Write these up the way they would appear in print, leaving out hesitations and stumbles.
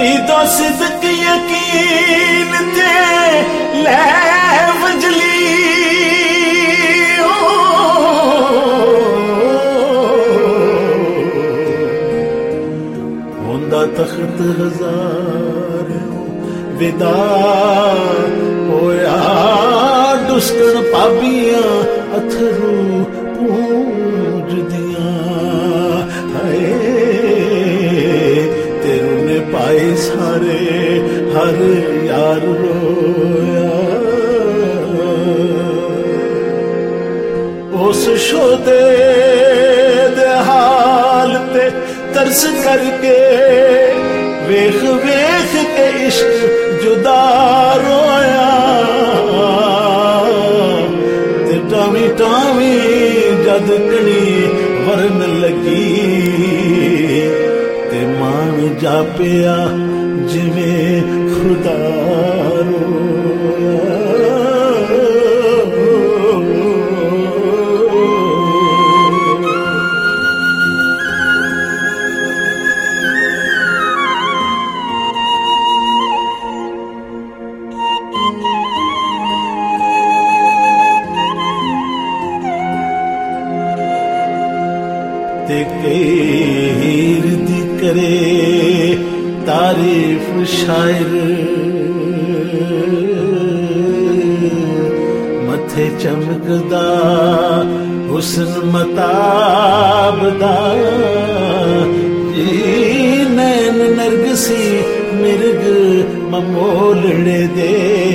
तो सिद्क यकीन ते ले वजली होंदा तख्त हजार विदा होया दुस्कन पाबियां अथरू पूज दिया तेरू ने पाए सारे हर यार रोया उस शोदे दे हाल ते तरस करके वेख वेख के इश्क जुदा रोया ते टावी टावी जद कणी वरन लगी ते मान जापिया जिवें खुदा रोया हीर दी करे तारीफ शायर मथे चमकदा हुस्न मताबदा नैन नरगसी मिर्ग ममोलड़े दे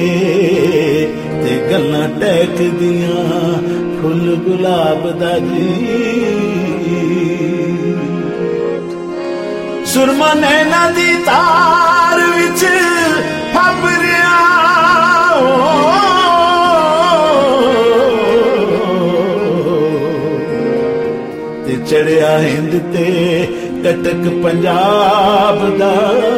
ते गल्लां टैक दियां फुल गुलाब दा जी सुरमा नैना दी तार विच फबरिया ते चढ़िया हिंद ते कटक पंजाब दा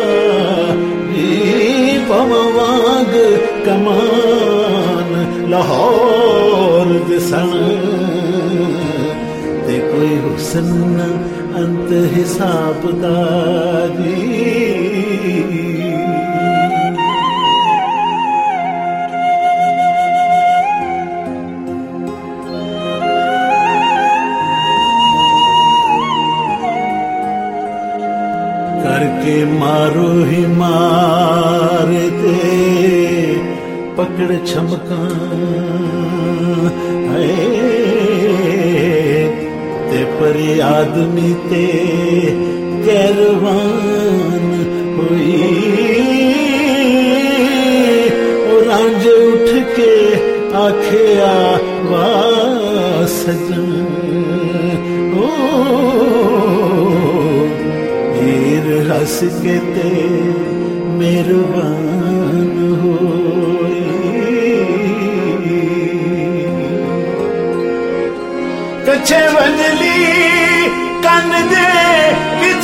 पवांग कमान लाहौर दिसन ते कोई हुस्न अंत हिसाबदारी करके मारो ही मारे ते पकड़ छमका ते पर आदमी ते कैरवान हुई और रांझ उठ के आखिया वाह सजन हीर हंस के ते मेहरबान होई कच्छे वंजली कन दे विच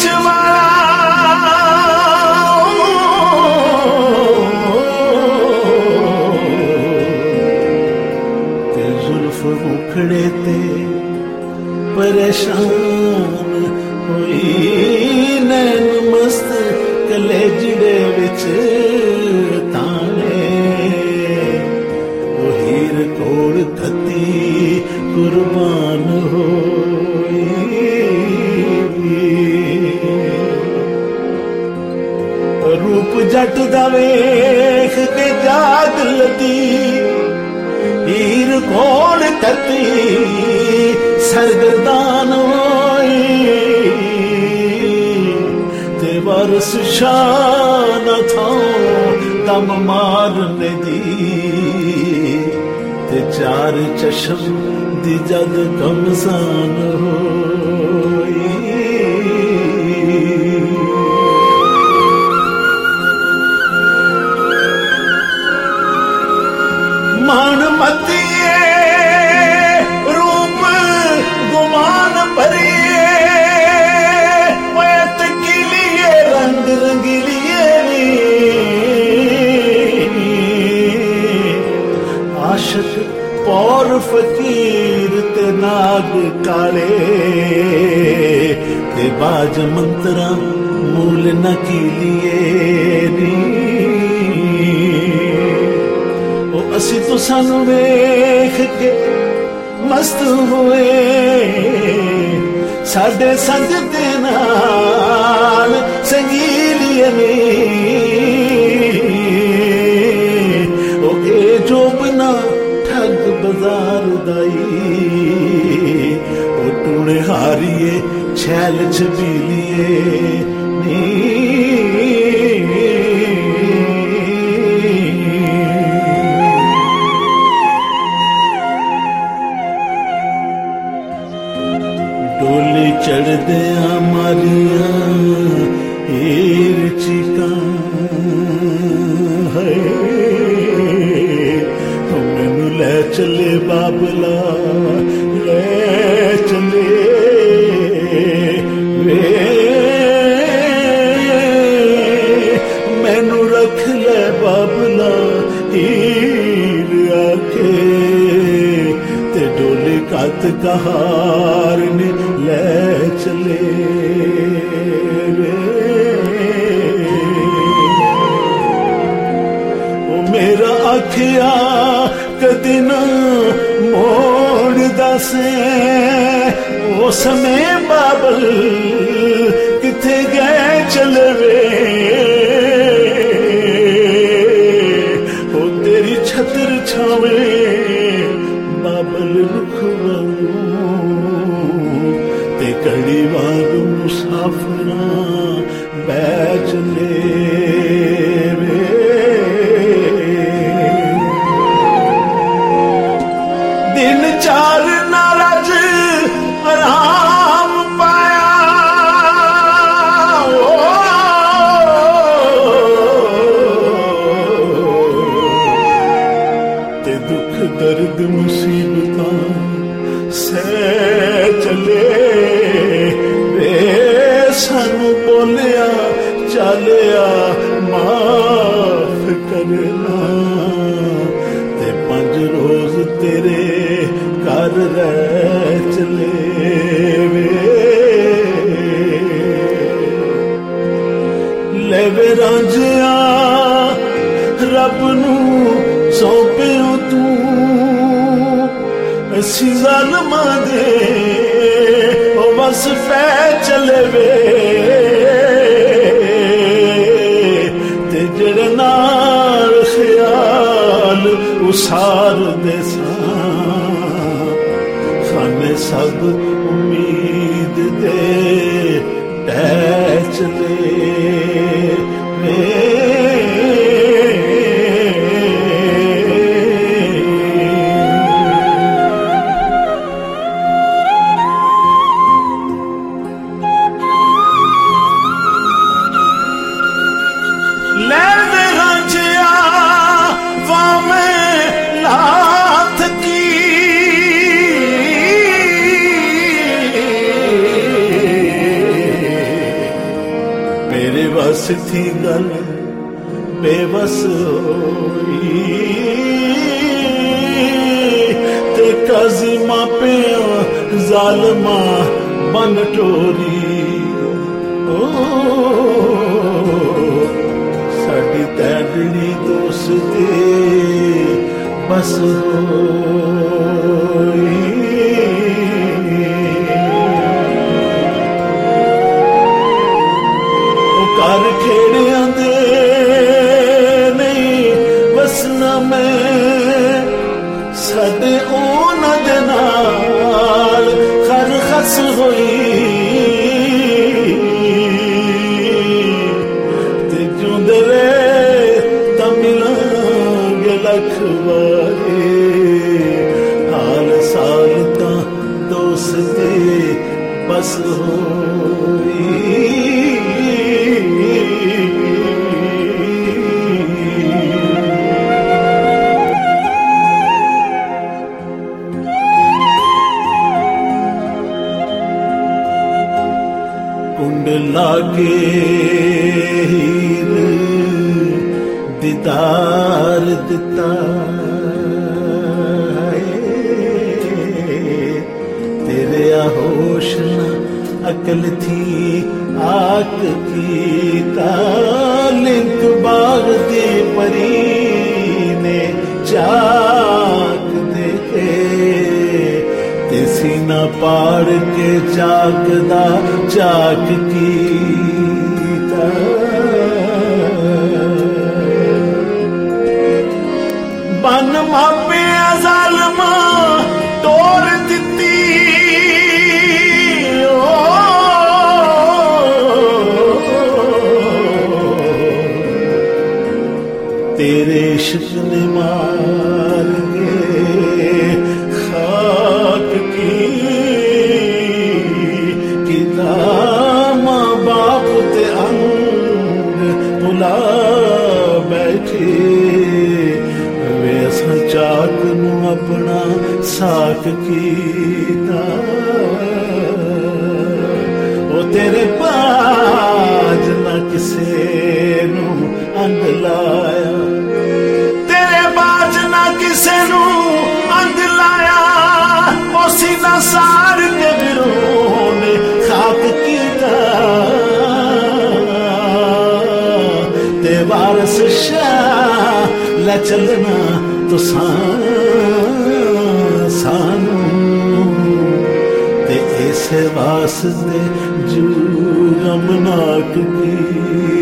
ते जुल्फ मुखड़े ते परेशान हुई नैन मस्त कलेजड़े विच ताने वो हीर कोड़ खती कुर्बान होई रूप जट दा वेख के जाग लदी हीर कोड़ खती सरगर्दान होई ते वारस शान था दम मारने दी ते चार चशम दी जद कमसान होई मान मतिए रूप गुमान भरिए तकीलिए रंग रंगीलिए आशिक पौर फकीर ते नाग काले ते बाज मंत्रा मूल न कीलिए नी ओ असी तो सानू वेख के मस्त होए साडे संग दे नाल संगीलिए ने ओ ए जो बना ठग बाजार दाई ओ टूणे हारिए छैल छबीलिए नी डोली चढ़ दिया मारिया हीर चिका है मैनू ले चले बाबला ले चले वे मैनू रख ले बाबला हीर आके ते डोली कात कहार ने ले चले ओ मेरा आखिया कदी ना मोड़ दसे ओ समय बाबल किथे गए चलवे ओ तेरी छतर छावे बाबल रुखवा ते कड़ी वाग मुसाफरा बैच ले दिन चार नाराज आराम पाया ते दुख दर्द मुसीबतां सह चले वे सानू बोलिया चलिया माफ करना ते 5 रोज तेरे घर रह चले वे लेवे रांझिया रब नू सौंपियो तू असी ज़ालिमा दे ओ बस पै चले वे ते जेड़े नाल ख्याल उसार दे खाने सब उम्मीद दे टह चले वे बस थी गल बेबस होई ते काजी मापिया जालमा बन टोरी ओ साडी तैडनी दोस्ती बस होई घर खेड़िया दे नहीं बसना मैं साडे ओना दे नाल खर खस होई ते जुंदे रे तमिलांगे लख बारे हाल साल ता दोस्ती बस होई कुंड लागे हीर दीदार दिता तेरे होश न अकल थी आक की लिंक बाग दी परी ने चाक देखे ते सीना पाड़ के चाकदा चाक की बन मापे जालमा तोड़ दिती तेरे इश्क ने मार के खाक की मां बाप ते अंग बुला बैठे वे असां चाक नू अपना साक कीता ओ तेरे बाज ना किसे नू अंग लाया तेरे बाज ना किसे नू अंग लाया ओ सीना सार के बिरों ने खाक कीता ते वारस शाह लै चलना तो सानू ते इस वास्ते जू गमनाक की